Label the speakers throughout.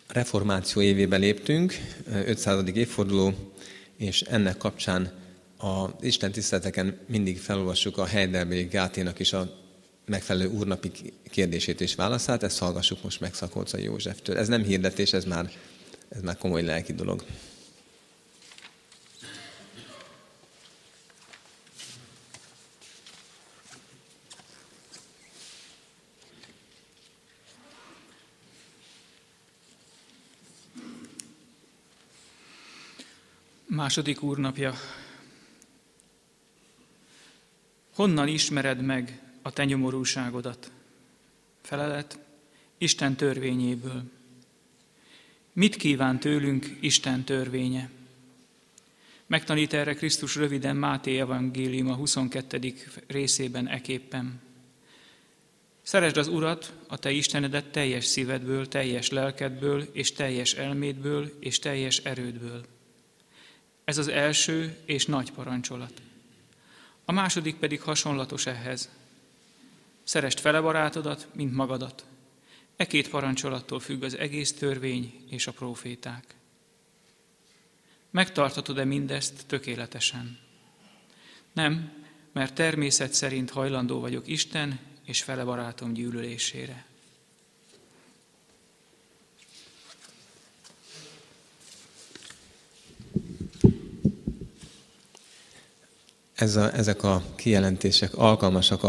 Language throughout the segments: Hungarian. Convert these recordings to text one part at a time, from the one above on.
Speaker 1: Reformáció évébe léptünk, 500. évforduló, és ennek kapcsán az Isten tiszteleteken mindig felolvassuk a Heidelbergi Gáténak is a megfelelő úrnapi kérdését és válaszát, ezt hallgassuk most meg Szakolczai Józseftől. Ez nem hirdetés, ez már komoly lelki dolog.
Speaker 2: Második úrnapja. Honnan ismered meg a te nyomorúságodat? Felelet: Isten törvényéből. Mit kíván tőlünk Isten törvénye? Megtanít erre Krisztus röviden Máté evangéliuma 22. részében eképpen. Szeresd az Urat, a te Istenedet teljes szívedből, teljes lelkedből, és teljes elmédből, és teljes erődből. Ez az első és nagy parancsolat. A második pedig hasonlatos ehhez. Szeresd fele barátodat, mint magadat. E két parancsolattól függ az egész törvény és a próféták. Megtarthatod-e mindezt tökéletesen? Nem, mert természet szerint hajlandó vagyok Isten és fele barátom gyűlölésére.
Speaker 1: Ezek a kijelentések alkalmasak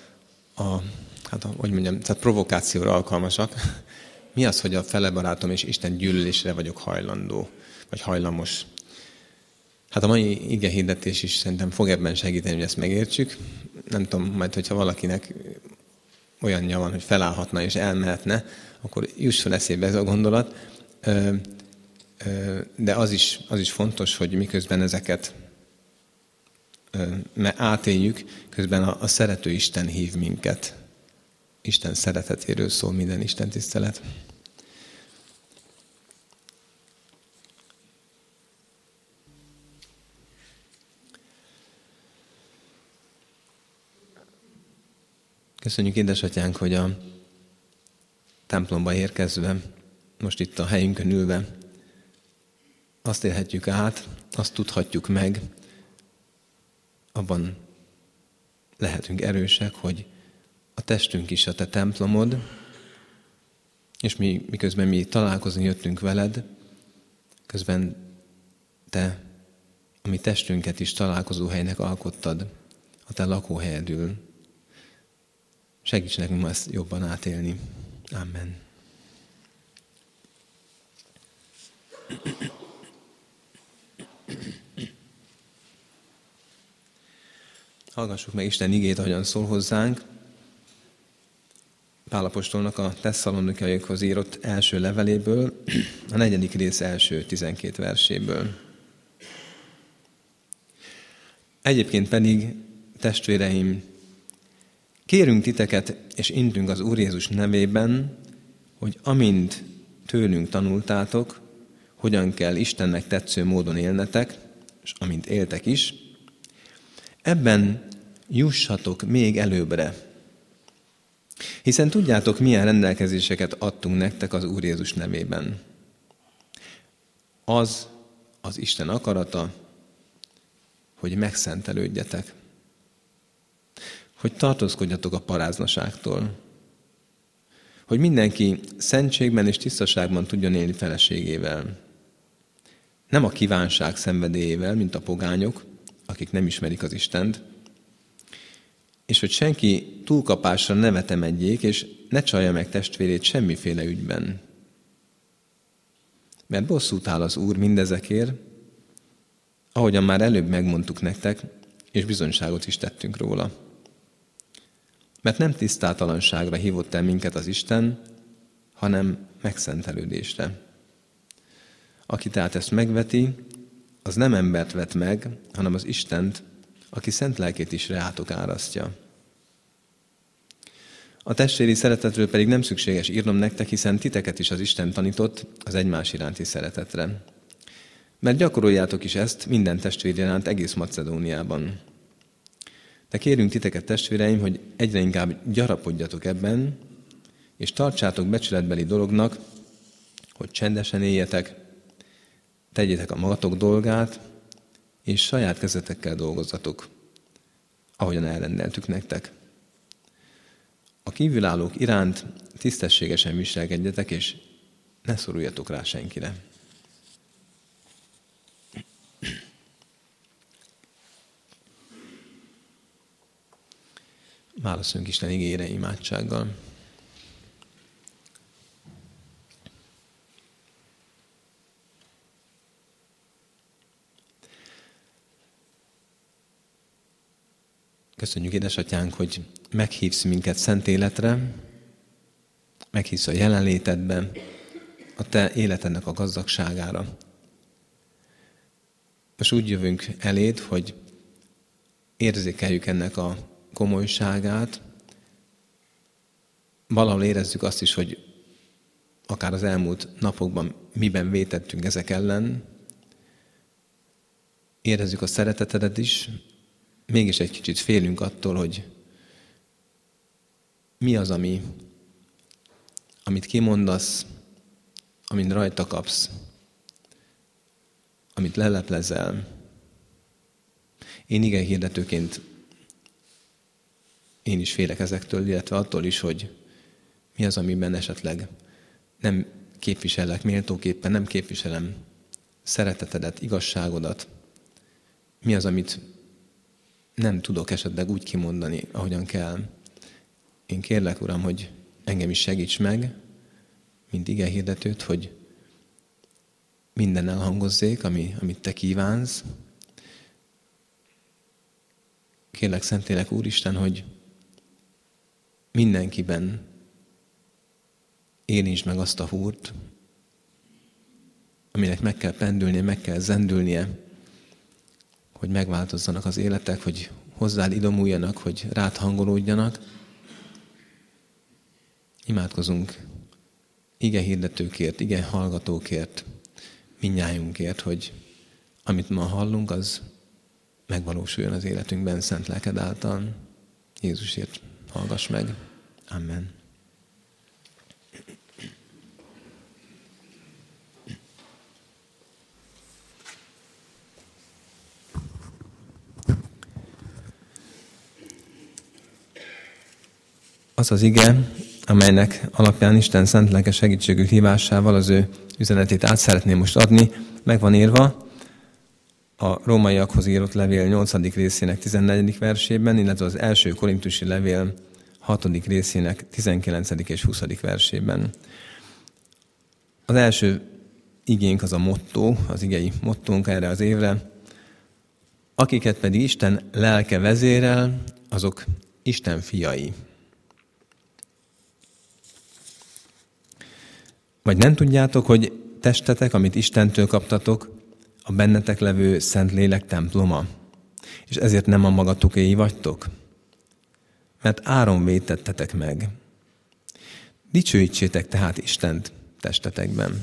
Speaker 1: tehát provokációra alkalmasak. Mi az, hogy a fele barátom és Isten gyűlölésre vagyok hajlandó, vagy hajlamos? Hát a mai igehirdetés is szerintem fog ebben segíteni, hogy ezt megértsük. Nem tudom, majd hogyha valakinek olyanja van, hogy felállhatna és elmehetne, akkor jusson eszébe ez a gondolat. De az is fontos, hogy miközben ezeket átéljük, közben a szerető Isten hív minket. Isten szeretetéről szól minden Isten tisztelet. Köszönjük, édesatyánk, hogy a templomba érkezve, most itt a helyünkön ülve, azt élhetjük át, azt tudhatjuk meg, abban lehetünk erősek, hogy a testünk is a te templomod, és miközben mi találkozni jöttünk veled, közben te a mi testünket is találkozóhelynek alkottad, a te lakóhelyedül. Segíts nekünk ma ezt jobban átélni. Amen. Hallgassuk meg Isten igét, ahogyan szól hozzánk. Pál apostolnak a Tesszalonikaiakhoz írott első leveléből, a 4. rész első 12 verséből. Egyébként pedig, testvéreim, kérünk titeket és intünk az Úr Jézus nevében, hogy amint tőlünk tanultátok, hogyan kell Istennek tetsző módon élnetek, és amint éltek is, ebben jussatok még előbbre. Hiszen tudjátok, milyen rendelkezéseket adtunk nektek az Úr Jézus nevében. Az Isten akarata, hogy megszentelődjetek. Hogy tartózkodjatok a paráznaságtól. Hogy mindenki szentségben és tisztaságban tudjon élni feleségével. Nem a kívánság szenvedélyével, mint a pogányok, akik nem ismerik az Istent, és hogy senki túlkapásra ne vetemedjék, és ne csalja meg testvérét semmiféle ügyben. Mert bosszút áll az Úr mindezekért, ahogyan már előbb megmondtuk nektek, és bizonyságot is tettünk róla. Mert nem tisztátalanságra hívott el minket az Isten, hanem megszentelődésre. Aki tehát ezt megveti, az nem embert vet meg, hanem az Istent, aki szent lelkét is reátok árasztja. A testvéri szeretetről pedig nem szükséges írnom nektek, hiszen titeket is az Isten tanított az egymás iránti szeretetre. Mert gyakoroljátok is ezt minden testvér iránt egész Macedóniában. De kérünk titeket, testvéreim, hogy egyre inkább gyarapodjatok ebben, és tartsátok becsületbeli dolognak, hogy csendesen éljetek, tegyétek a magatok dolgát, és saját kezetekkel dolgozzatok, ahogyan elrendeltük nektek. A kívülállók iránt tisztességesen viselkedjetek, és ne szoruljatok rá senkire. Válaszoljunk Isten igéjére imádsággal. Köszönjük, édesatyánk, hogy meghívsz minket szent életre, meghívsz a jelenlétedbe, a te életednek a gazdagságára. Most úgy jövünk eléd, hogy érzékeljük ennek a komolyságát, valahol érezzük azt is, hogy akár az elmúlt napokban miben vétettünk ezek ellen, érezzük a szeretetedet is, mégis egy kicsit félünk attól, hogy mi az, amit kimondasz, amit rajta kapsz, amit leleplezel. Én igehirdetőként én is félek ezektől, illetve attól is, hogy mi az, amiben esetleg nem képvisellek méltóképpen, nem képviselem szeretetedet, igazságodat. Mi az, amit nem tudok esetleg úgy kimondani, ahogyan kell. Én kérlek, Uram, hogy engem is segíts meg, mint igehirdetőt, hogy minden elhangozzék, amit te kívánsz. Kérlek, Szentlélek, Úristen, hogy mindenkiben érintsd meg azt a húrt, aminek meg kell pendülnie, meg kell zendülnie, hogy megváltozzanak az életek, hogy hozzád idomuljanak, hogy rád hangolódjanak. Imádkozunk ige hirdetőkért, ige hallgatókért, mindnyájunkért, hogy amit ma hallunk, az megvalósuljon az életünkben szent lelked által. Jézusért hallgass meg. Amen. Az az ige, amelynek alapján Isten szent lelke segítségű hívásával az ő üzenetét át szeretném most adni, meg van írva a rómaiakhoz írott levél 8. részének 14. versében, illetve az első korintusi levél 6. részének 19. és 20. versében. Az első igénk az a motto, az igei mottónk erre az évre. Akiket pedig Isten lelke vezérel, azok Isten fiai. Vagy nem tudjátok, hogy testetek, amit Istentől kaptatok, a bennetek levő szent lélek temploma, és ezért nem a magatokéi vagytok? Mert áron vétettetek meg. Dicsőítsétek tehát Istent testetekben.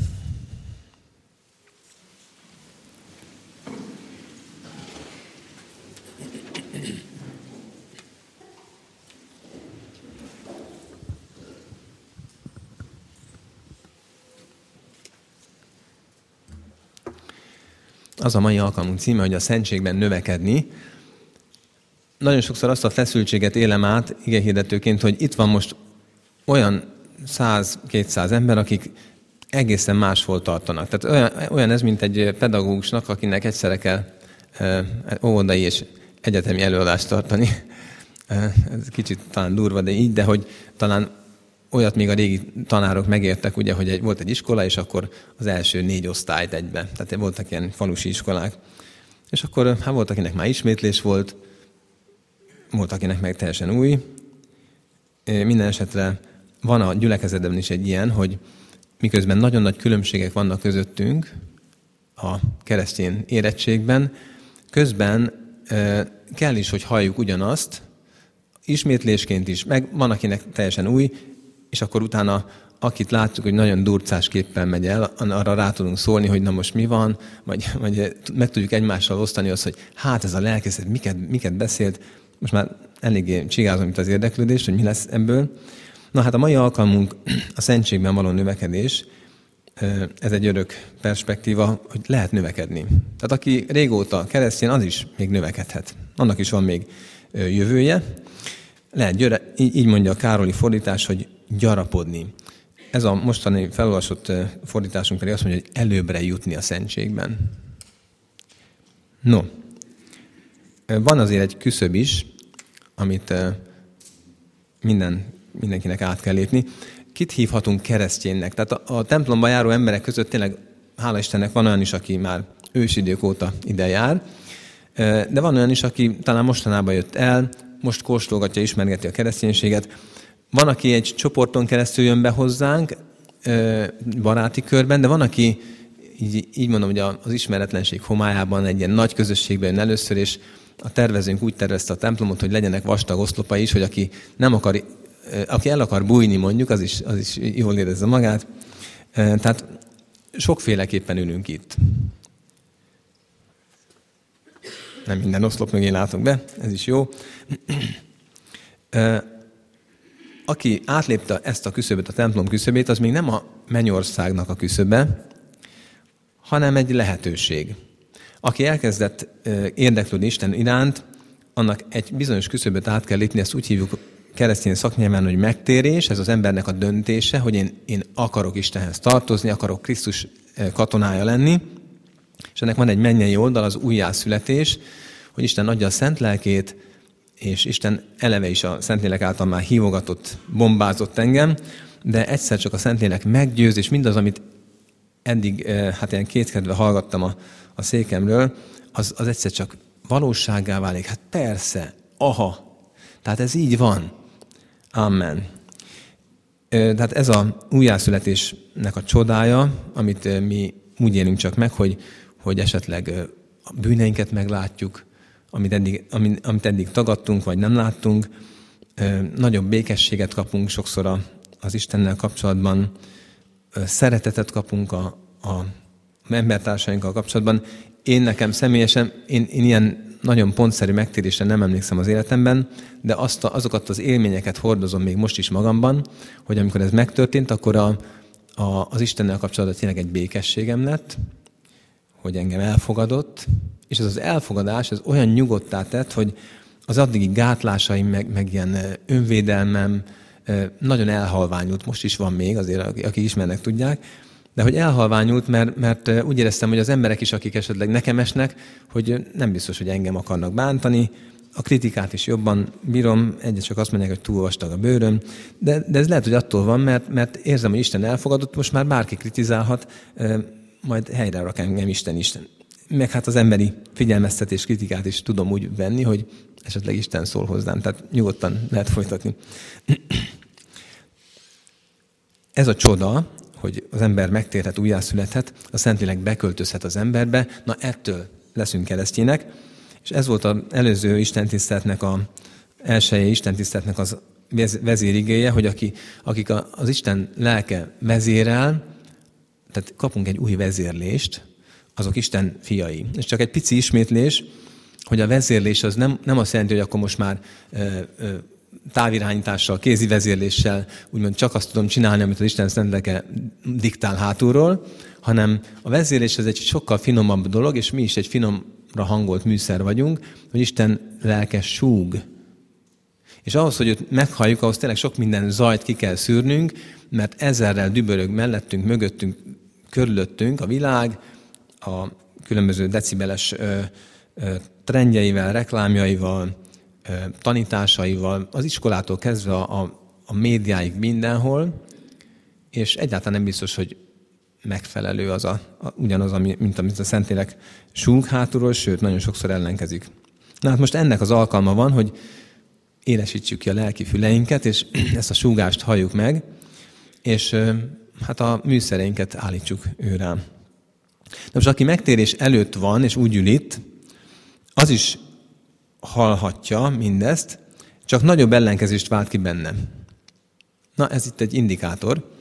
Speaker 1: Az a mai alkalmunk címe, hogy a szentségben növekedni. Nagyon sokszor azt a feszültséget élem át igehirdetőként, hogy itt van most olyan 100-200 ember, akik egészen máshol tartanak. Tehát olyan ez, mint egy pedagógusnak, akinek egyszerre kell óvodai és egyetemi előadást tartani. Ez kicsit talán durva, de így, de hogy talán olyat még a régi tanárok megértek, ugye, hogy volt egy iskola, és akkor az első 4 osztályt egybe. Tehát voltak ilyen falusi iskolák. És akkor volt, akinek már ismétlés volt, volt, akinek meg teljesen új. Minden esetre van a gyülekezetben is egy ilyen, hogy miközben nagyon nagy különbségek vannak közöttünk a keresztény érettségben, közben kell is, hogy halljuk ugyanazt, ismétlésként is, meg van, akinek teljesen új, és akkor utána, akit látjuk, hogy nagyon durcásképpen megy el, arra rá tudunk szólni, hogy na most mi van, vagy meg tudjuk egymással osztani azt, hogy hát ez a lelkészet miket beszélt. Most már eléggé csigázom itt az érdeklődést, hogy mi lesz ebből. Na hát a mai alkalmunk a szentségben való növekedés, ez egy örök perspektíva, hogy lehet növekedni. Tehát aki régóta keresztény, az is még növekedhet. Annak is van még jövője. Lehet, így mondja a Károli fordítás, hogy gyarapodni. Ez a mostani felolvasott fordításunk pedig azt mondja, hogy előbbre jutni a szentségben. No, van azért egy küszöb is, amit mindenkinek át kell lépni. Kit hívhatunk kereszténynek? Tehát a templomba járó emberek között tényleg, hála Istennek, van olyan is, aki már ősidők óta ide jár, de van olyan is, aki talán mostanában jött el, most kóstolgatja, ismergeti a kereszténységet. Van, aki egy csoporton keresztül jön be hozzánk, baráti körben, de van, aki így mondom, hogy az ismeretlenség homályában egy ilyen nagy közösségben jön először, és a tervezőnk úgy tervezte a templomot, hogy legyenek vastag oszlopai is, hogy aki el akar bújni mondjuk, az is jól érezze magát. Tehát sokféleképpen ülünk itt. Nem minden oszlop mögé látunk be, ez is jó. Aki átlépte ezt a küszöböt, a templom küszöbét, az még nem a mennyországnak a küszöbe, hanem egy lehetőség. Aki elkezdett érdeklődni Isten iránt, annak egy bizonyos küszöböt át kell lépni, ezt úgy hívjuk keresztény szaknyelven, hogy megtérés, ez az embernek a döntése, hogy én akarok Istenhez tartozni, akarok Krisztus katonája lenni, és ennek van egy mennyei oldal, az újjászületés, hogy Isten adja a szent lelkét, és Isten eleve is a Szentlélek által már hívogatott, bombázott engem, de egyszer csak a Szentlélek meggyőz, és mindaz, amit eddig ilyen kétkedve hallgattam a székemről, az egyszer csak valósággá válik. Hát persze, aha, tehát ez így van. Amen. Tehát ez a újjászületésnek a csodája, amit mi úgy élünk csak meg, hogy esetleg a bűneinket meglátjuk, amit eddig tagadtunk, vagy nem láttunk. Nagyobb békességet kapunk sokszor az Istennel kapcsolatban, szeretetet kapunk a embertársainkkal kapcsolatban. Én nekem személyesen, én ilyen nagyon pontszerű megtérésre nem emlékszem az életemben, de azokat az élményeket hordozom még most is magamban, hogy amikor ez megtörtént, akkor az Istennel kapcsolatban tényleg egy békességem lett, hogy engem elfogadott, és ez az elfogadás, ez olyan nyugodttá tett, hogy az addigi gátlásaim, meg ilyen önvédelmem nagyon elhalványult, most is van még, azért akik ismernek tudják, de hogy elhalványult, mert úgy éreztem, hogy az emberek is, akik esetleg nekem esnek, hogy nem biztos, hogy engem akarnak bántani, a kritikát is jobban bírom, egyet csak azt mondják, hogy túl vastag a bőröm, de ez lehet, hogy attól van, mert érzem, hogy Isten elfogadott, most már bárki kritizálhat, majd helyre rak engem Isten. Meg hát az emberi figyelmeztetés, kritikát is tudom úgy venni, hogy esetleg Isten szól hozzám, tehát nyugodtan lehet folytatni. Ez a csoda, hogy az ember megtérhet, újjászülethet, a Szentlélek beköltözhet az emberbe, na ettől leszünk keresztjének, és ez volt az előző istentiszteletnek, elsője istentiszteletnek az vezérigéje, hogy akik az Isten lelke vezérel, tehát kapunk egy új vezérlést, azok Isten fiai. És csak egy pici ismétlés, hogy a vezérlés az nem azt jelenti, hogy akkor most már távirányítással, kézi vezérléssel úgymond csak azt tudom csinálni, amit az Isten szent lelke diktál hátulról, hanem a vezérlés az egy sokkal finomabb dolog, és mi is egy finomra hangolt műszer vagyunk, hogy Isten lelke súg. És ahhoz, hogy őt meghalljuk, ahhoz tényleg sok minden zajt ki kell szűrnünk, mert ezerrel dübörög mellettünk, mögöttünk, körülöttünk a világ, a különböző decibeles trendjeivel, reklámjaival, tanításaival, az iskolától kezdve a médiáig mindenhol, és egyáltalán nem biztos, hogy megfelelő ugyanaz, mint amit a Szentlélek súg hátulról, sőt, nagyon sokszor ellenkezik. Na hát most ennek az alkalma van, hogy élesítsük ki a lelki füleinket, és ezt a súgást halljuk meg, és hát a műszereinket állítsuk ő rá. De most aki megtérés előtt van, és úgy ül itt, az is hallhatja mindezt, csak nagyobb ellenkezést vált ki benne. Na, ez itt egy indikátor.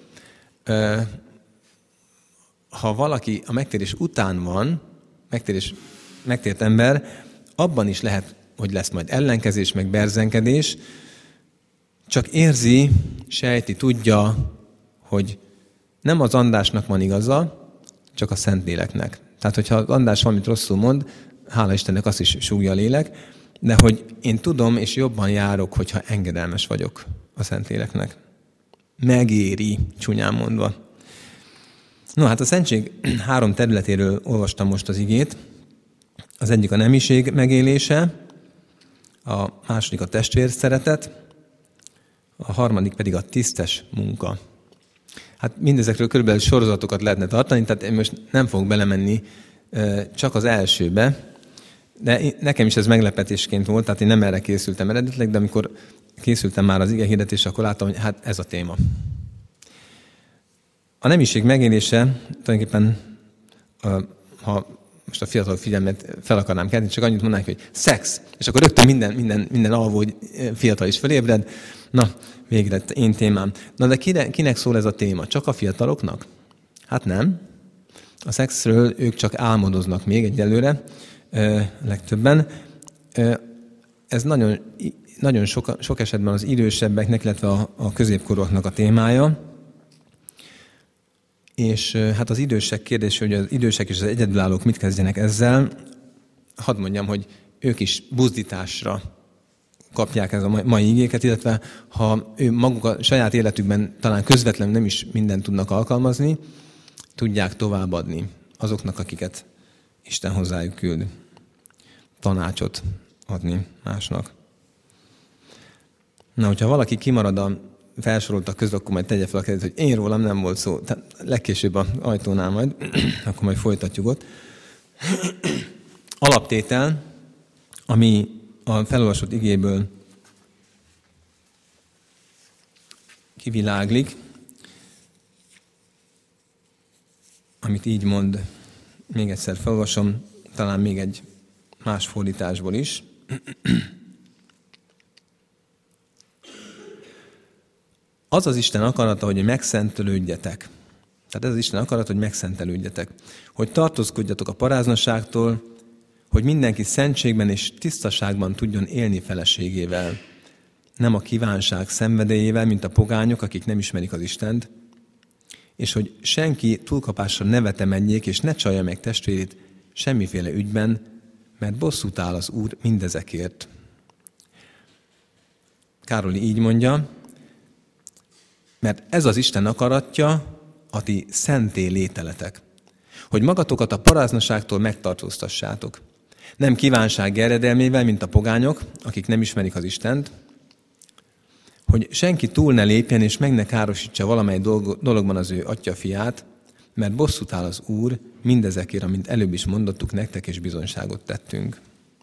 Speaker 1: Ha valaki a megtérés után van, megtért ember, abban is lehet, hogy lesz majd ellenkezés, meg berzenkedés, csak érzi, sejti, tudja, hogy Nem az Andrásnak van igaza, csak a Szentléleknek. Tehát, hogyha az András valamit rosszul mond, hála Istennek azt is súgja a lélek, de hogy én tudom, és jobban járok, hogyha engedelmes vagyok a Szentléleknek. Megéri, csúnyán mondva. No, hát a szentség 3 területéről olvastam most az igét. Az egyik a nemiség megélése, a második a testvérszeretet, a harmadik pedig a tisztes munka. Hát mindezekről körülbelül sorozatokat lehetne tartani, tehát én most nem fogok belemenni csak az elsőbe, de nekem is ez meglepetésként volt, tehát én nem erre készültem eredetileg, de amikor készültem már az igehirdetésre, akkor láttam, hogy hát ez a téma. A nemiség megélése tulajdonképpen, ha most a fiatalok figyelmet fel akarnám kelteni, csak annyit mondanák, hogy szex, és akkor rögtön minden alvó fiatal is felébred. Na, végre én témám. Na, de kinek szól ez a téma? Csak a fiataloknak? Hát nem. A szexről ők csak álmodoznak még egyelőre, legtöbben. Ez nagyon sok esetben az idősebbeknek, illetve a középkorúaknak a témája. És hát az idősek kérdése, hogy az idősek és az egyedülállók mit kezdjenek ezzel, hadd mondjam, hogy ők is buzdításra kapják ez a mai igéket, illetve ha ő maguk a saját életükben talán közvetlenül nem is mindent tudnak alkalmazni, tudják továbbadni azoknak, akiket Isten hozzájuk küld. Tanácsot adni másnak. Na, hogyha valaki kimarad a felsoroltak közben, akkor majd tegye fel a kezét, hogy én rólam nem volt szó. Tehát legkésőbb az ajtónál majd, akkor majd folytatjuk ott. Alaptétel, ami a felolvasott igéből kiviláglik, amit így mond, még egyszer felolvasom, talán még egy más fordításból is. Az az Isten akarata, hogy megszentelődjetek. Tehát ez az Isten akarata, hogy megszentelődjetek. Hogy tartózkodjatok a paráznaságtól, hogy mindenki szentségben és tisztaságban tudjon élni feleségével. Nem a kívánság szenvedélyével, mint a pogányok, akik nem ismerik az Istent. És hogy senki túlkapásra ne vetemedjék, és ne csalja meg testvérét semmiféle ügyben, mert bosszút áll az Úr mindezekért. Károli így mondja, mert ez az Isten akaratja, a ti szenté lételetek, hogy magatokat a paráznaságtól megtartóztassátok. Nem kívánság eredelmével, mint a pogányok, akik nem ismerik az Istent, hogy senki túl ne lépjen és meg ne károsítsa valamely dologban az ő atyafiát, mert bosszút áll az Úr mindezekért, amint előbb is mondottuk nektek, és bizonyságot tettünk.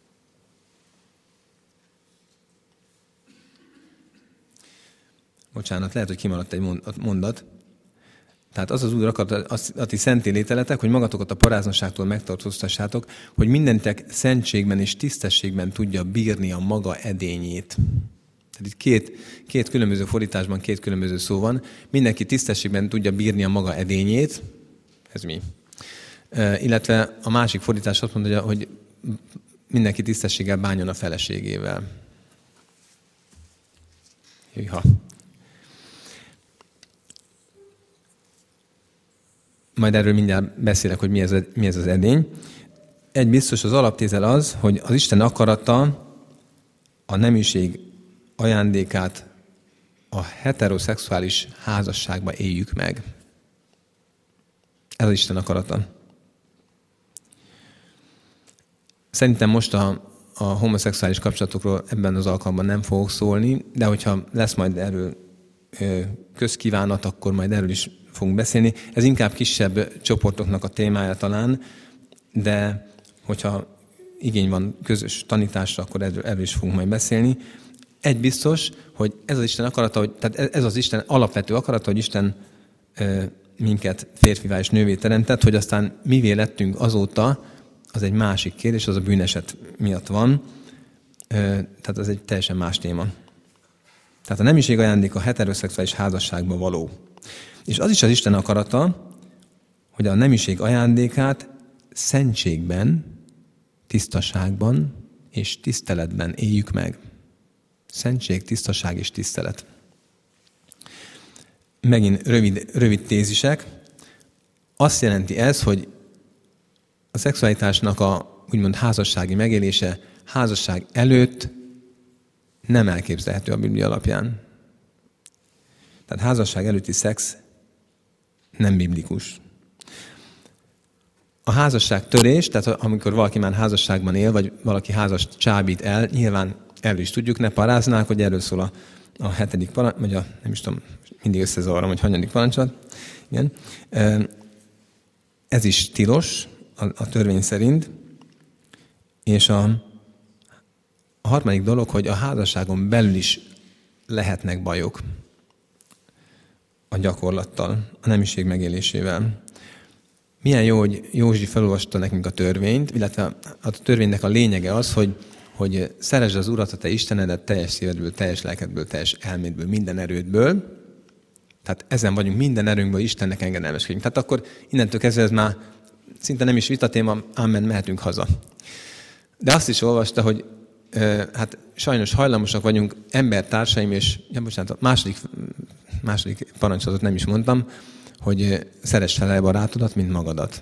Speaker 1: Bocsánat, lehet, hogy kimaradt egy mondat. Tehát az Úr akarata, a ti szenté lételetek, hogy magatokat a paráznaságtól megtartóztassátok, hogy mindentek szentségben és tisztességben tudja bírni a maga edényét. Tehát itt két különböző fordításban 2 különböző szó van. Mindenki tisztességben tudja bírni a maga edényét. Ez mi? Illetve a másik fordítás azt mondja, hogy mindenki tisztességgel bánjon a feleségével. Hűha. Majd erről mindjárt beszélek, hogy mi ez az edény. Egy biztos, az alaptétel az, hogy az Isten akarata a nemiség ajándékát a heteroszexuális házasságba éljük meg. Ez az Isten akarata. Szerintem most a homoszexuális kapcsolatokról ebben az alkalommal nem fogok szólni, de hogyha lesz majd erről közkívánat, akkor majd erről is fogunk beszélni. Ez inkább kisebb csoportoknak a témája talán, de hogyha igény van közös tanításra, akkor erről is fogunk majd beszélni. Egy biztos, hogy ez az Isten akarata, tehát ez az Isten alapvető akarata, hogy Isten minket férfivá és nővé teremtett, hogy aztán mivé lettünk azóta, az egy másik kérdés, az a bűneset miatt van. Tehát ez egy teljesen más téma. Tehát a nemiség ajándék a heteroszexuális házasságba való. És az is az Isten akarata, hogy a nemiség ajándékát szentségben, tisztaságban és tiszteletben éljük meg. Szentség, tisztaság és tisztelet. megint rövid tézisek. Azt jelenti ez, hogy a szexualitásnak a úgymond házassági megélése házasság előtt nem elképzelhető a Biblia alapján. Tehát házasság előtti szex nem biblikus. A házasság törés, tehát amikor valaki már házasságban él, vagy valaki házast csábít el, nyilván erről is tudjuk, ne paráznák, hogy erről szól a 7. parancs, vagy nem is tudom, mindig összezavarom, hogy hanyadik parancsolat. Igen. Ez is tilos a törvény szerint. És a harmadik dolog, hogy a házasságon belül is lehetnek bajok a gyakorlattal, a nemiség megélésével. Milyen jó, hogy Józsi felolvasta nekünk a törvényt, illetve a törvénynek a lényege az, hogy szeresd az Urat, a te Istenedet teljes szívedből, teljes lelkedből, teljes elmédből, minden erődből. Tehát ezen vagyunk, minden erőnkből Istennek engedelmeskedjünk. Tehát akkor innentől kezdve ez már szinte nem is vitatéma, ámen, mehetünk haza. De azt is olvasta, hogy hát sajnos hajlamosak vagyunk embertársaim, és bocsánat, a második parancsolatot nem is mondtam, hogy szeress fel barátodat, mint magadat.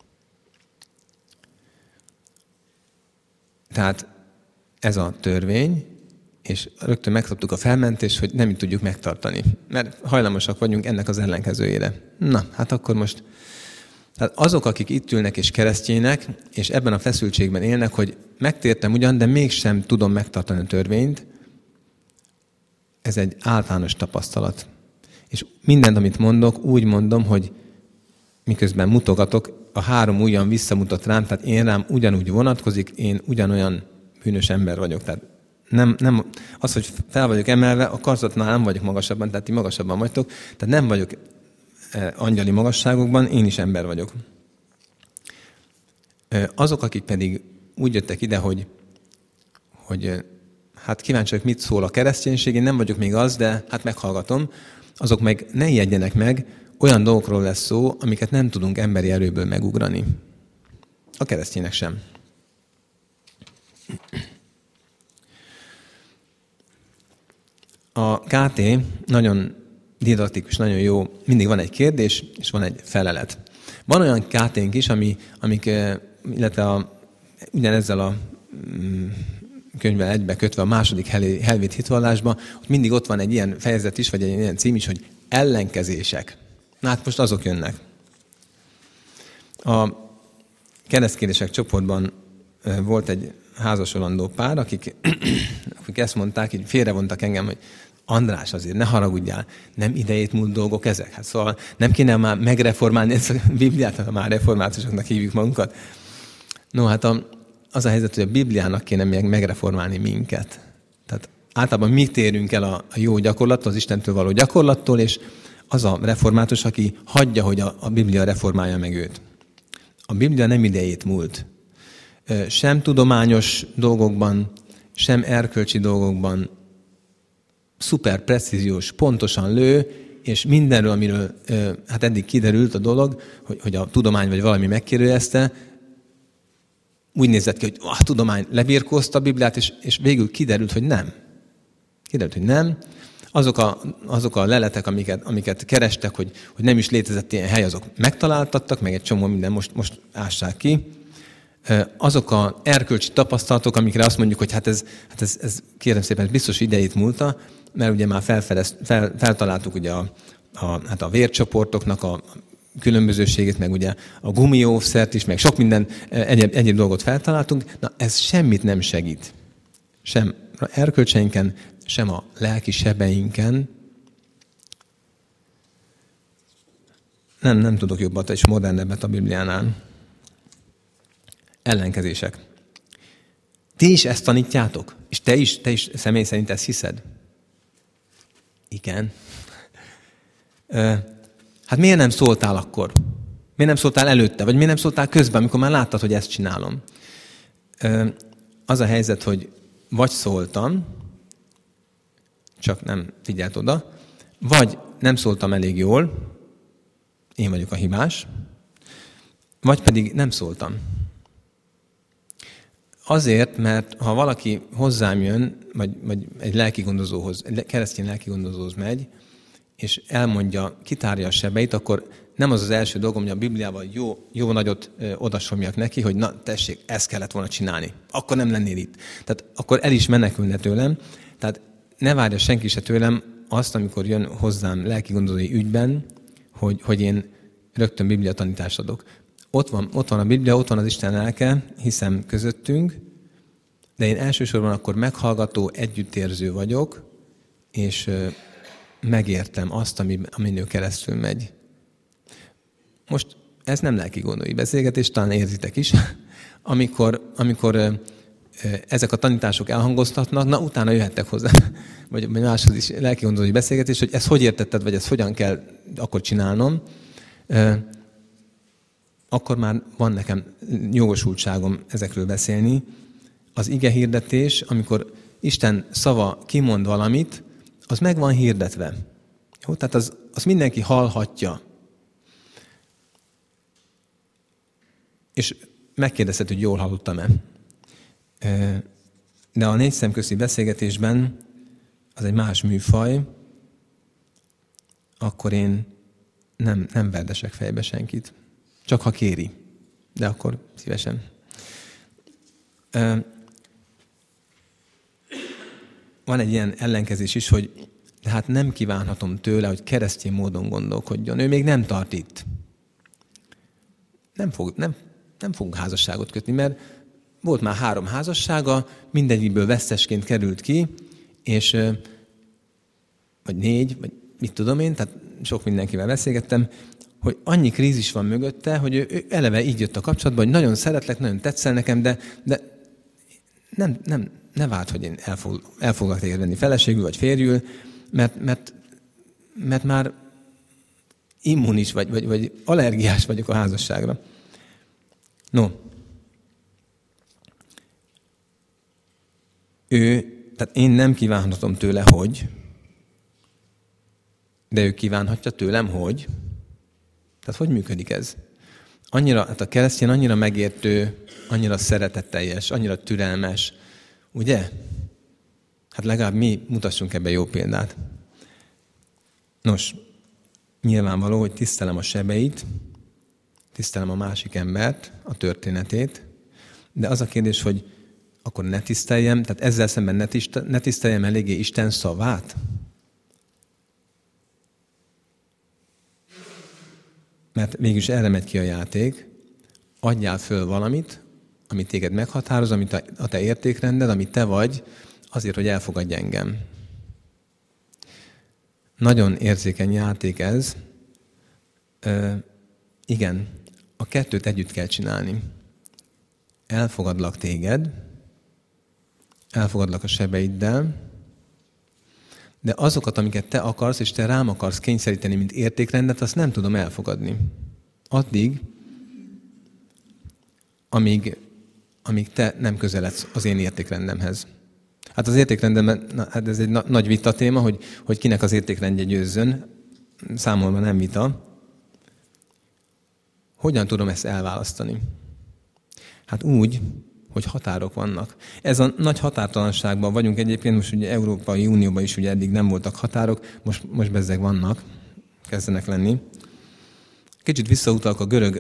Speaker 1: Tehát ez a törvény, és rögtön megkaptuk a felmentést, hogy nem tudjuk megtartani. Mert hajlamosak vagyunk ennek az ellenkezőjére. Na, hát akkor most... Tehát azok, akik itt ülnek és keresztjének, és ebben a feszültségben élnek, hogy megtértem ugyan, de mégsem tudom megtartani a törvényt, ez egy általános tapasztalat. És mindent, amit mondok, úgy mondom, hogy miközben mutogatok, a 3 ujjam visszamutat rám, tehát én rám ugyanúgy vonatkozik, én ugyanolyan bűnös ember vagyok. Tehát nem az, hogy fel vagyok emelve, a karzatnál nem vagyok magasabban, tehát ti magasabban vagytok, tehát nem vagyok angyali magasságokban, én is ember vagyok. Azok, akik pedig úgy jöttek ide, hogy hát kíváncsi vagyok, mit szól a kereszténység, én nem vagyok még az, de hát meghallgatom, azok meg ne ijedjenek meg, olyan dolgokról lesz szó, amiket nem tudunk emberi erőből megugrani. A keresztények sem. A KT nagyon didaktikus, nagyon jó. Mindig van egy kérdés, és van egy felelet. Van olyan KT-nk is, amik, illetve ugyanezzel a könyvvel egybekötve a második helvét hitvallásban, ott mindig ott van egy ilyen fejezet is, vagy egy ilyen cím is, hogy ellenkezések. Na hát most azok jönnek. A keresztkérdések csoportban volt egy házasolandó pár, akik ezt mondták, így félrevontak engem, hogy András, azért ne haragudjál, nem idejét múlt dolgok ezek. Hát szóval nem kéne már megreformálni ezt a Bibliát, ha már reformátusoknak hívjuk magunkat. No, hát az a helyzet, hogy a Bibliának kéne megreformálni minket. Tehát általában mi térünk el a jó gyakorlattól, az Istentől való gyakorlattól, és az a református, aki hagyja, hogy a Biblia reformálja meg őt. A Biblia nem idejét múlt. Sem tudományos dolgokban, sem erkölcsi dolgokban szuper precíziós, pontosan lő, és mindenről, amiről hát eddig kiderült a dolog, hogy a tudomány vagy valami megkérdezte, úgy nézett ki, hogy a tudomány lebirkózta a Bibliát, és végül kiderült, hogy nem. Kiderült, hogy nem. Azok a leletek, amiket kerestek, hogy nem is létezett ilyen hely, azok megtaláltattak, meg egy csomó minden most ássák ki. Azok az erkölcsi tapasztalatok, amikre azt mondjuk, hogy hát ez kérem szépen, biztos idejét múlta, mert ugye már feltaláltuk ugye a vércsoportoknak a különbözőségét, meg ugye a gumiószert is, meg sok minden egyéb dolgot feltaláltunk. Na, ez semmit nem segít. Sem erkölcseinken, sem a lelki sebeinken. Nem tudok jobbat és modernebbet a Bibliánál. Ellenkezések. Ti is ezt tanítjátok? És te is személy szerint ezt hiszed? Igen. Hát miért nem szóltál akkor? Miért nem szóltál előtte? Vagy miért nem szóltál közben, amikor már láttad, hogy ezt csinálom? Az a helyzet, hogy vagy szóltam, csak nem figyelt oda, vagy nem szóltam elég jól, én vagyok a hibás, vagy pedig nem szóltam. Azért, mert ha valaki hozzám jön, vagy egy lelkigondozóhoz, egy keresztény lelkigondozóhoz megy, és elmondja, kitárja a sebeit, akkor nem az az első dolgom, hogy a Bibliával jó nagyot odasomjak neki, hogy na tessék, ezt kellett volna csinálni. Akkor nem lennél itt. Tehát akkor el is menekülne tőlem. Tehát ne várja senki se tőlem azt, amikor jön hozzám lelkigondozói ügyben, hogy én rögtön Biblia tanítást adok. Ott van a Biblia, ott van az Isten lelke, hiszem közöttünk, de én elsősorban akkor meghallgató, együttérző vagyok, és megértem azt, amin ő keresztül megy. Most ez nem lelkigondolói beszélgetés, talán érzitek is, amikor ezek a tanítások elhangoztatnak, na utána jöhettek hozzá, vagy máshoz is lelkigondolói beszélgetés, hogy ezt hogy értetted, vagy ezt hogyan kell akkor csinálnom, akkor már van nekem jogosultságom ezekről beszélni. Az ige hirdetés, amikor Isten szava kimond valamit, az meg van hirdetve. Jó? Tehát az mindenki hallhatja. És megkérdezhet, hogy jól hallottam-e. De a négy szem közti beszélgetésben az egy más műfaj, akkor én nem verdesek fejbe senkit. Csak ha kéri. De akkor szívesen. Van egy ilyen ellenkezés is, hogy de hát nem kívánhatom tőle, hogy keresztény módon gondolkodjon. Ő még nem tart itt. Nem fogunk házasságot kötni, mert volt már 3 házassága, mindegyikből vesztesként került ki, és vagy 4, vagy mit tudom én, tehát sok mindenkivel beszélgettem, hogy annyi krízis van mögötte, hogy ő eleve így jött a kapcsolatba, hogy nagyon szeretlek, nagyon tetszel nekem, de ne várt, hogy én el foglak téged venni feleségül, vagy férjül, mert már immunis vagy allergiás vagyok a házasságra. No. Tehát én nem kívánhatom tőle, hogy, de ő kívánhatja tőlem, hogy. Tehát hogy működik ez? Hát a keresztény annyira megértő, annyira szeretetteljes, annyira türelmes, ugye? Hát legalább mi mutassunk ebben jó példát. Nos, nyilvánvaló, hogy tisztelem a sebeit, tisztelem a másik embert, a történetét, de az a kérdés, hogy akkor ne tiszteljem, tehát ezzel szemben ne tiszteljem eléggé Isten szavát? Mert mégis erre megy ki a játék, adjál föl valamit, ami téged meghatároz, amit a te értékrended, amit te vagy, azért, hogy elfogadj engem. Nagyon érzékeny játék ez. Igen, a kettőt együtt kell csinálni. Elfogadlak téged, elfogadlak a sebeiddel, de azokat, amiket te akarsz, és te rám akarsz kényszeríteni, mint értékrendet, azt nem tudom elfogadni. Addig, amíg te nem közeledsz az én értékrendemhez. Hát az értékrendem, hát ez egy nagy vita téma, hogy kinek az értékrendje győzzön. Számomra nem vita. Hogyan tudom ezt elválasztani? Hát úgy, hogy határok vannak. Ez a nagy határtalanságban vagyunk egyébként, most ugye Európai Unióban is ugye eddig nem voltak határok, most bezzeg vannak, kezdenek lenni. Kicsit visszautalok a görög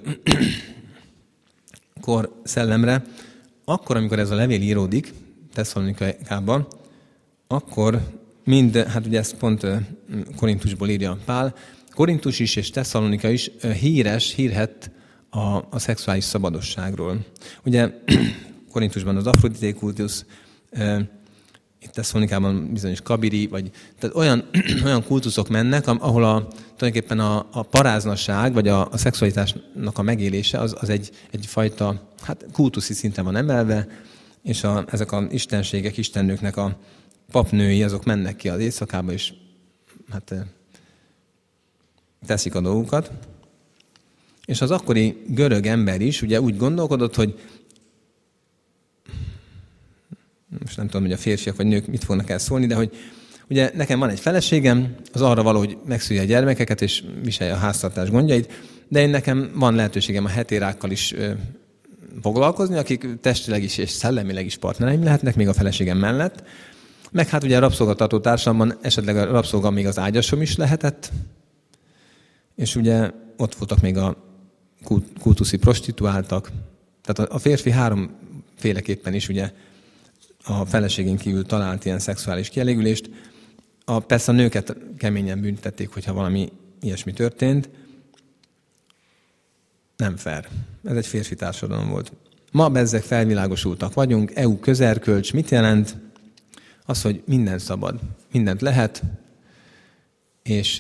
Speaker 1: kor szellemre. Akkor, amikor ez a levél íródik Tesszalonikában, akkor hát ugye ezt pont Korintusból írja Pál, Korintus is és Tesszalonika is hírhet a szexuális szabadosságról. Ugye Korintusban az Afrodité kultusz, itt Tesszalonikában bizonyos kabiri, tehát olyan kultuszok mennek, ahol tulajdonképpen a paráznaság, vagy a szexualitásnak a megélése az egyfajta kultuszi szinten van emelve, és ezek az istenségek, istennőknek a papnői, azok mennek ki az éjszakába, és teszik a dolgukat. És az akkori görög ember is ugye úgy gondolkodott, hogy most nem tudom, hogy a férfiak vagy nők mit fognak el szólni, de hogy ugye nekem van egy feleségem, az arra való, hogy megszülje a gyermekeket, és viselje a háztartás gondjait, de nekem van lehetőségem a hetérákkal is foglalkozni, akik testileg is és szellemileg is partnereim lehetnek, még a feleségem mellett. Meg hát ugye a rabszolgatartó társadalomban esetleg a rabszolga még az ágyasom is lehetett, és ugye ott voltak még a kultuszi prostituáltak. Tehát a férfi háromféleképpen is ugye a feleségén kívül talált ilyen szexuális kielégülést. Persze a nőket keményen büntették, hogyha valami ilyesmi történt. Nem fair. Ez egy férfi társadalom volt. Ma bezzeg felvilágosultak vagyunk. EU közerkölcs mit jelent? Az, hogy minden szabad, mindent lehet, és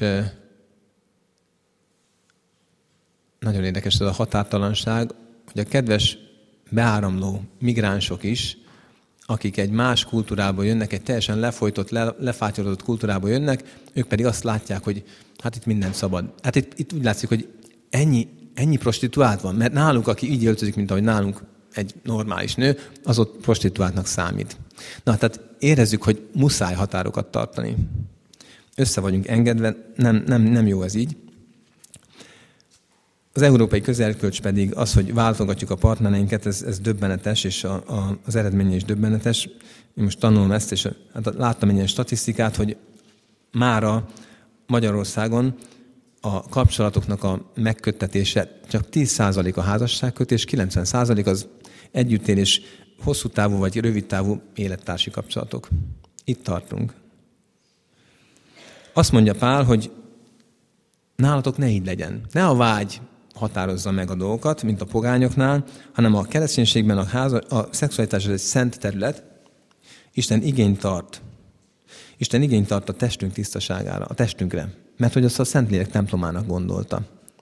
Speaker 1: nagyon érdekes ez a határtalanság, hogy a kedves beáramló migránsok is, akik egy más kultúrából jönnek, egy teljesen lefolytott, lefátyorodott kultúrából jönnek, ők pedig azt látják, hogy hát itt minden szabad. Hát itt úgy látszik, hogy ennyi prostituált van, mert nálunk, aki így öltözik, mint ahogy nálunk egy normális nő, az ott prostituáltnak számít. Na, tehát érezzük, hogy muszáj határokat tartani. Össze vagyunk engedve, nem jó ez így. Az európai közerkölcs pedig az, hogy váltogatjuk a partnereinket, ez döbbenetes, és az eredménye is döbbenetes. Én most tanulom ezt, és láttam egy ilyen statisztikát, hogy mára Magyarországon a kapcsolatoknak a megköttetése csak 10% a házasságkötés, 90% az együttélés, hosszú távú vagy rövid távú élettársi kapcsolatok. Itt tartunk. Azt mondja Pál, hogy nálatok ne így legyen. Ne a vágy határozza meg a dolgokat, mint a pogányoknál, hanem a kereszténységben a szexualitás az egy szent terület. Isten igényt tart. Isten igényt tart a testünk tisztaságára, a testünkre. Mert hogy azt a Szentlélek templomának gondolta.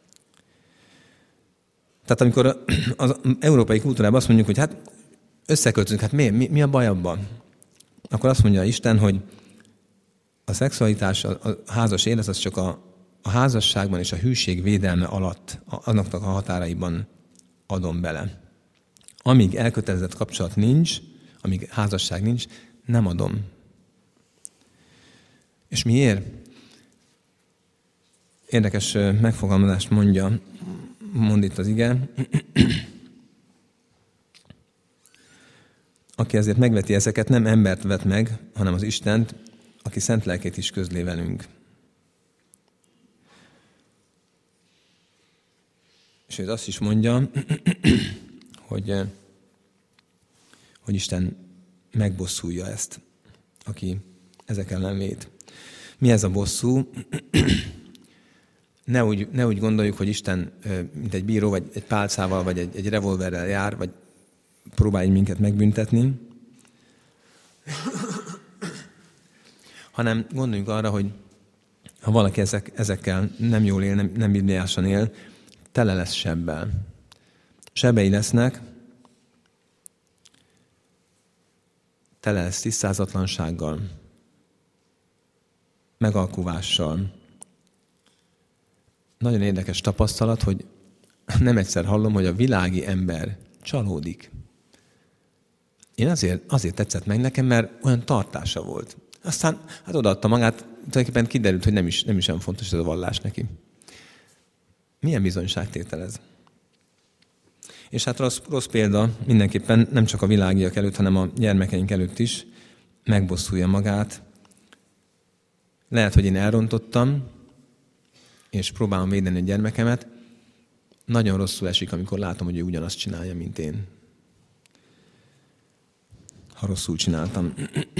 Speaker 1: Tehát amikor az európai kultúrában azt mondjuk, hogy hát összeköltözünk, hát mi a baj abban? Akkor azt mondja Isten, hogy a szexualitás, a házas élet az csak a házasságban és a hűség védelme alatt, annak a határaiban adom bele. Amíg elkötelezett kapcsolat nincs, amíg házasság nincs, nem adom. És miért? Érdekes megfogalmazást mond itt az ige. Aki ezért megveti ezeket, nem embert vet meg, hanem az Istent, aki szent lelkét is közlé velünk. És ő azt is mondja, hogy Isten megbosszulja ezt, aki ezek ellen véd. Mi ez a bosszú? Ne úgy gondoljuk, hogy Isten, mint egy bíró, vagy egy pálcával, vagy egy revolverrel jár, vagy próbálj minket megbüntetni, hanem gondoljunk arra, hogy ha valaki ezekkel nem jól él, nem bibliásan él, tele lesz sebbel. Sebei lesznek, tele lesz tisztázatlansággal, megalkuvással. Nagyon érdekes tapasztalat, hogy nem egyszer hallom, hogy a világi ember csalódik. Én azért tetszett meg nekem, mert olyan tartása volt. Aztán hát odaadta magát, tulajdonképpen kiderült, hogy nem is olyan fontos ez a vallás neki. Milyen bizonyságtétel ez? És hát rossz példa mindenképpen nem csak a világiak előtt, hanem a gyermekeink előtt is megbosszulja magát. Lehet, hogy én elrontottam, és próbálom védeni a gyermekemet. Nagyon rosszul esik, amikor látom, hogy ő ugyanazt csinálja, mint én. Ha rosszul csináltam.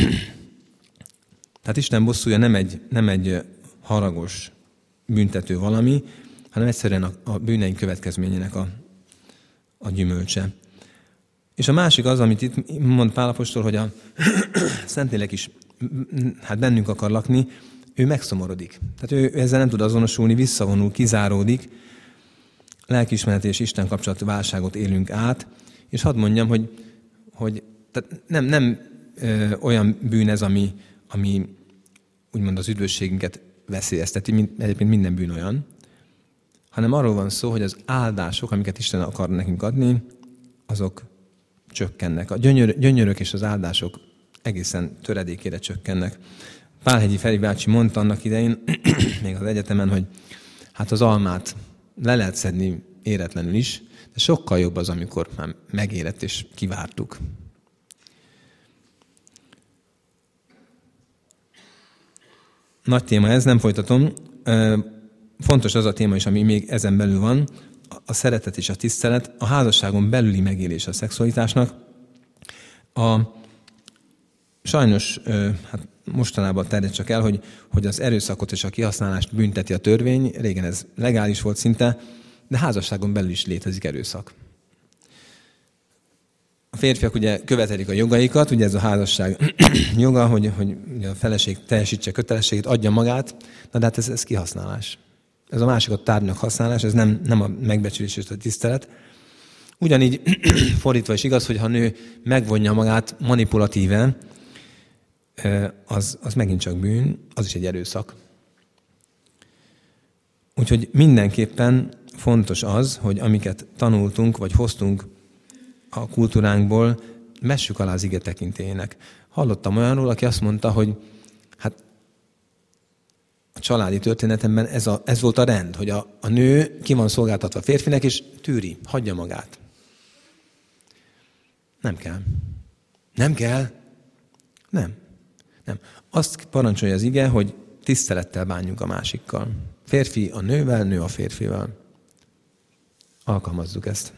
Speaker 1: Tehát Isten bosszúja nem egy haragos, büntető valami, hanem egyszerűen a bűneink következményének a gyümölcse. És a másik az, amit itt mond Pál apostol, hogy a Szentlélek is bennünk akar lakni, ő megszomorodik. Tehát ő ezzel nem tud azonosulni, visszavonul, kizáródik. Lelkiismereti és Isten kapcsolatú válságot élünk át, és hadd mondjam, hogy tehát nem olyan bűn ez, ami úgymond az üdvösségünket veszélyezteti, egyébként minden bűn olyan, hanem arról van szó, hogy az áldások, amiket Isten akar nekünk adni, azok csökkennek. A gyönyörök és az áldások egészen töredékére csökkennek. Pálhegyi Feri bácsi mondta annak idején, még az egyetemen, hogy hát az almát le lehet szedni éretlenül is, de sokkal jobb az, amikor már megérett és kivártuk. nagy téma ez, nem folytatom. Fontos az a téma is, ami még ezen belül van, a szeretet és a tisztelet, a házasságon belüli megélés a szexualitásnak. Sajnos mostanában terjed csak el, hogy az erőszakot és a kihasználást bünteti a törvény, régen ez legális volt szinte, de házasságon belül is létezik erőszak. A férfiak ugye követelik a jogaikat, ugye ez a házasság joga, hogy a feleség teljesítse kötelességét, adja magát, de hát ez kihasználás. Ez a másik a tárgynak használás, ez nem a megbecsülés és a tisztelet. Ugyanígy fordítva is igaz, hogy ha a nő megvonja magát manipulatíven, az megint csak bűn, az is egy erőszak. Úgyhogy mindenképpen fontos az, hogy amiket tanultunk, vagy hoztunk a kultúránkból, messük alá az ige tekintélyének. Hallottam olyanról, aki azt mondta, hogy hát a családi történetemben ez volt a rend, hogy a nő ki van szolgáltatva a férfinek, és tűri, hagyja magát. Nem kell. Nem kell. Nem. Azt parancsolja az ige, hogy tisztelettel bánjunk a másikkal. Férfi a nővel, nő a férfivel. Alkalmazzuk ezt.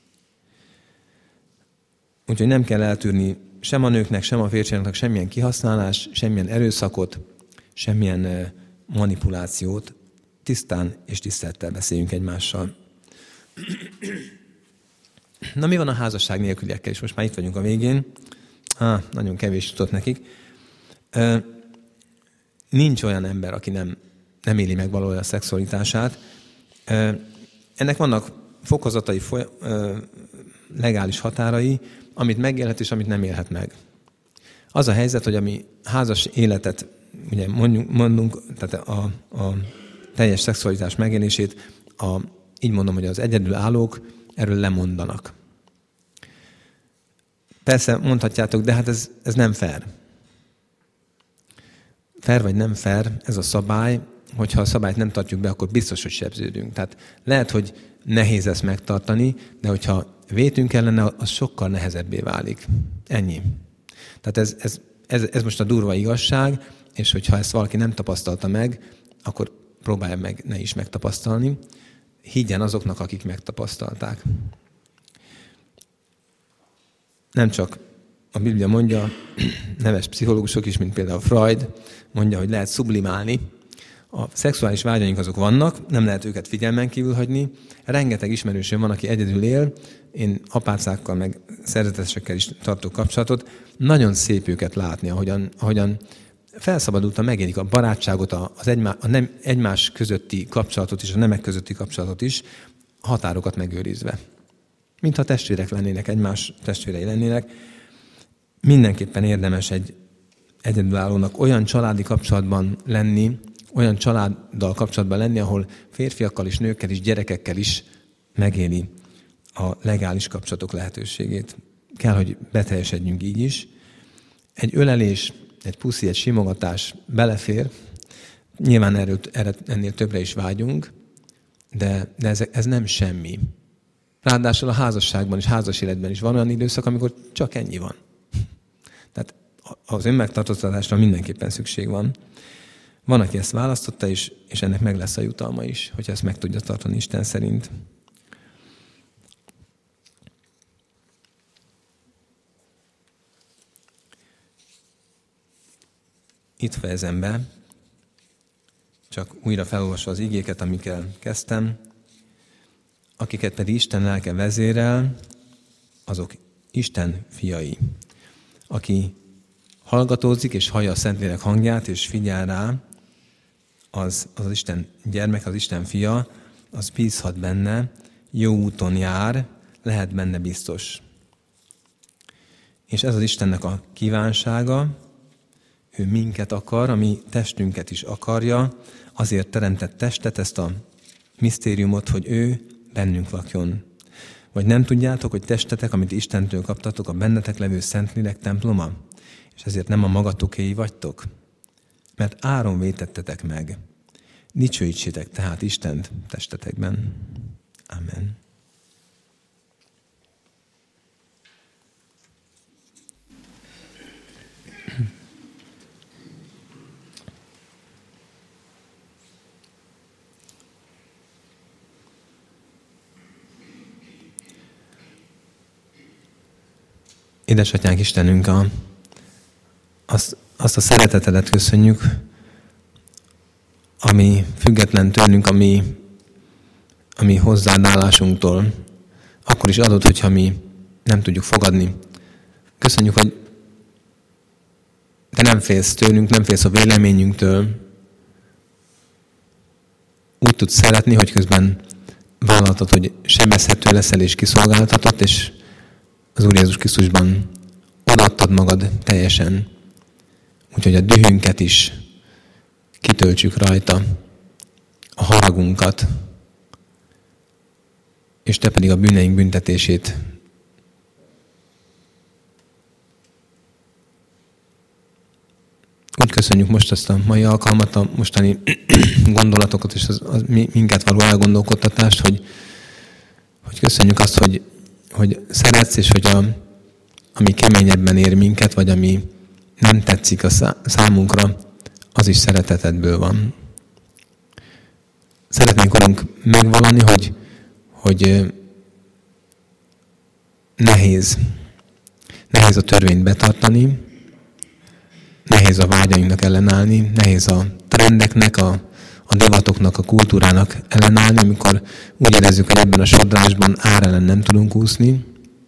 Speaker 1: Úgyhogy nem kell eltűrni sem a nőknek, sem a férfiaknak semmilyen kihasználás, semmilyen erőszakot, semmilyen manipulációt. Tisztán és tisztelettel beszéljünk egymással. Na, mi van a házasság nélküliekkel is? Most már itt vagyunk a végén. Nagyon kevés jutott nekik. Nincs olyan ember, aki nem éli meg valahol a szexualitását. Ennek vannak fokozatai, legális határai, amit megélhet és amit nem élhet meg. Az a helyzet, hogy ami házas életet ugye mondunk, tehát a teljes szexualitás megélését, így mondom, hogy az egyedülállók erről lemondanak. Persze mondhatjátok, de hát ez nem fair. Fair vagy nem fair, ez a szabály, hogyha a szabályt nem tartjuk be, akkor biztos, hogy sebződünk. Tehát lehet, hogy nehéz ezt megtartani, de hogyha vétünk ellene, az sokkal nehezebbé válik. Ennyi. Tehát ez most a durva igazság, és hogyha ezt valaki nem tapasztalta meg, akkor próbálja meg ne is megtapasztalni. Higgyen azoknak, akik megtapasztalták. Nem csak a Biblia mondja, neves pszichológusok is, mint például Freud, mondja, hogy lehet sublimálni. A szexuális vágyaink azok vannak, nem lehet őket figyelmen kívül hagyni. Rengeteg ismerősöm van, aki egyedül él. Én apácákkal, meg szerzetesekkel is tartok kapcsolatot. Nagyon szép őket látni, ahogyan felszabadultan megélik a barátságot, a egymás közötti kapcsolatot és a nemek közötti kapcsolatot is, határokat megőrizve. Mintha testvérek lennének, egymás testvérei lennének. Mindenképpen érdemes egy egyedülállónak olyan családi kapcsolatban lenni, olyan családdal kapcsolatban lenni, ahol férfiakkal és nőkkel és gyerekekkel is megéli a legális kapcsolatok lehetőségét. Kell, hogy beteljesedjünk így is. Egy ölelés, egy puszi, egy simogatás belefér. Nyilván ennél többre is vágyunk, de ez nem semmi. Ráadásul a házasságban és házas életben is van olyan időszak, amikor csak ennyi van. Tehát az önmegtartóztatásra mindenképpen szükség van. Van, aki ezt választotta, és ennek meg lesz a jutalma is, hogyha ezt meg tudja tartani Isten szerint. Itt fejezem be, csak újra felolvasva az igéket, amikkel kezdtem. Akiket pedig Isten lelke vezérel, azok Isten fiai. Aki hallgatózik és hallja a Szentlélek hangját, és figyel rá, az Isten gyermek, az Isten fia, az bízhat benne, jó úton jár, lehet benne biztos. És ez az Istennek a kívánsága, ő minket akar, a mi testünket is akarja, azért teremtett testet, ezt a misztériumot, hogy ő bennünk lakjon. Vagy nem tudjátok, hogy testetek, amit Istentől kaptatok, a bennetek levő Szentlélek temploma? És ezért nem a magatokéi vagytok? Mert áron vétettetek meg. Dicsőítsétek tehát Istent testetekben. Amen. Édesatyánk Istenünk, azt a szeretetedet köszönjük, ami független tőlünk, ami hozzád állásunktól, akkor is adott, hogyha mi nem tudjuk fogadni. Köszönjük, hogy te nem félsz tőlünk, nem félsz a véleményünktől. Úgy tudsz szeretni, hogy közben vállaltad, hogy sebezhető leszel és kiszolgáltatott, és az Úr Jézus Krisztusban odaadtad magad teljesen. Úgyhogy a dühünket is kitöltsük rajta, a haragunkat, és te pedig a bűneink büntetését úgy köszönjük most ezt a mai alkalmat, a mostani gondolatokat és az minket való elgondolkodtatást, hogy köszönjük azt, hogy szeretsz, és hogy ami keményebben ér minket, vagy ami nem tetszik a számunkra, az is szeretetedből van. Szeretnénk, Urunk, megvallani, hogy nehéz a törvényt betartani, nehéz a vágyainknak ellenállni, nehéz a trendeknek, a divatoknak, a kultúrának ellenállni, amikor úgy érezzük, hogy ebben a sodrásban ár ellen nem tudunk úszni.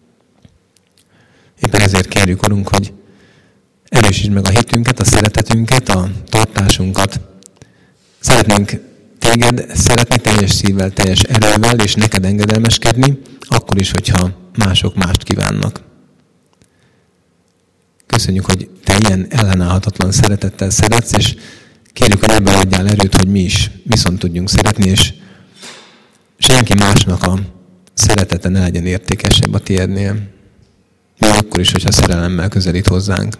Speaker 1: Éppen ezért kérjük, Urunk, hogy erősítsd meg a hitünket, a szeretetünket, a tartásunkat. Szeretnénk téged szeretni teljes szívvel, teljes erővel, és neked engedelmeskedni, akkor is, hogyha mások mást kívánnak. Köszönjük, hogy te ilyen ellenállhatatlan szeretettel szeretsz, és kérjük, hogy ebből adjál erőt, hogy mi is viszont tudjunk szeretni, és senki másnak a szeretete ne legyen értékesebb a tiédnél. Mi akkor is, hogyha szerelemmel közelít hozzánk.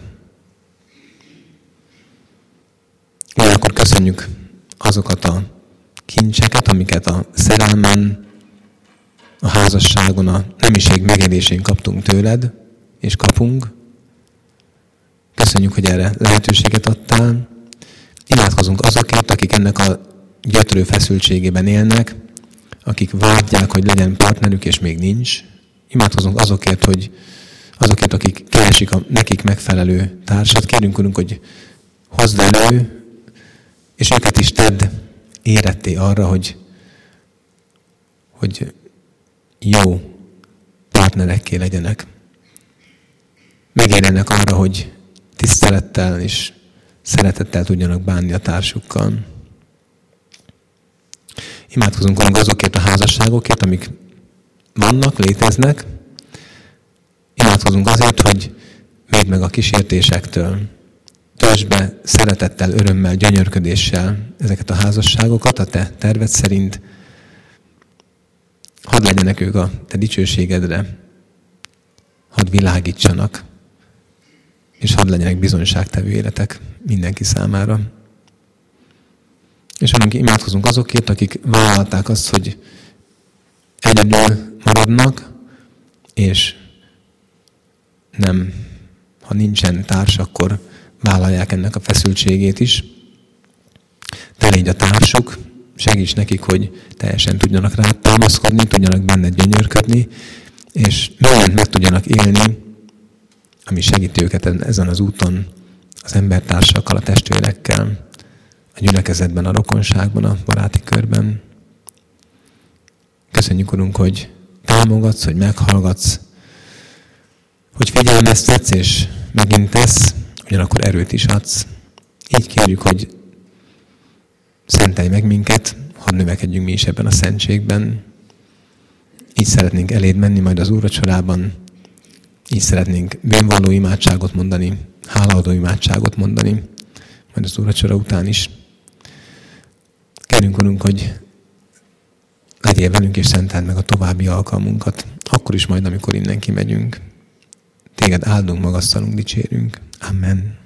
Speaker 1: Akkor köszönjük azokat a kincseket, amiket a szerelmen, a házasságon, a nemiség megélésén kaptunk tőled, és kapunk. Köszönjük, hogy erre lehetőséget adtál. Imádkozunk azokért, akik ennek a gyötrő feszültségében élnek, akik vágyják, hogy legyen partnerük, és még nincs. Imádkozunk azokért, akik keresik a nekik megfelelő társat. Kérünk, Urunk, hogy hozd elő, és őket is tedd éretté arra, hogy jó partnerekké legyenek. Megérjenek arra, hogy tisztelettel és szeretettel tudjanak bánni a társukkal. Imádkozunk, Urunk, azokért a házasságokért, amik vannak, léteznek. Imádkozunk azért, hogy védd meg a kísértésektől. Töltsd be szeretettel, örömmel, gyönyörködéssel ezeket a házasságokat a te terved szerint. Hadd legyenek ők a te dicsőségedre. Hadd világítsanak. És hadd legyenek bizonyságtevő életek mindenki számára. És Urunk, imádkozunk azokért, akik vállalták azt, hogy egyedül maradnak, és nem, ha nincsen társ, akkor vállalják ennek a feszültségét is. Te légy a társuk, segíts nekik, hogy teljesen tudjanak rád támaszkodni, tudjanak benned gyönyörködni, és mindent meg tudjanak élni, ami segíti őket ezen az úton, az embertársakkal, a testvérekkel, a gyülekezetben, a rokonságban, a baráti körben. Köszönjük, Urunk, hogy támogatsz, hogy meghallgatsz, hogy figyelmeztetsz és megintesz, ugyanakkor erőt is adsz. Így kérjük, hogy szentelj meg minket, hadd növekedjünk mi is ebben a szentségben. Így szeretnénk eléd menni majd az úrvacsorában, így szeretnénk bűnvalló imádságot mondani, hálaadó imádságot mondani, majd az úrvacsora után is. Kérünk, Urunk, hogy legyél velünk és szenteld meg a további alkalmunkat, akkor is majd, amikor innen kimegyünk. Téged áldunk, magasztalunk, dicsérünk. Amen.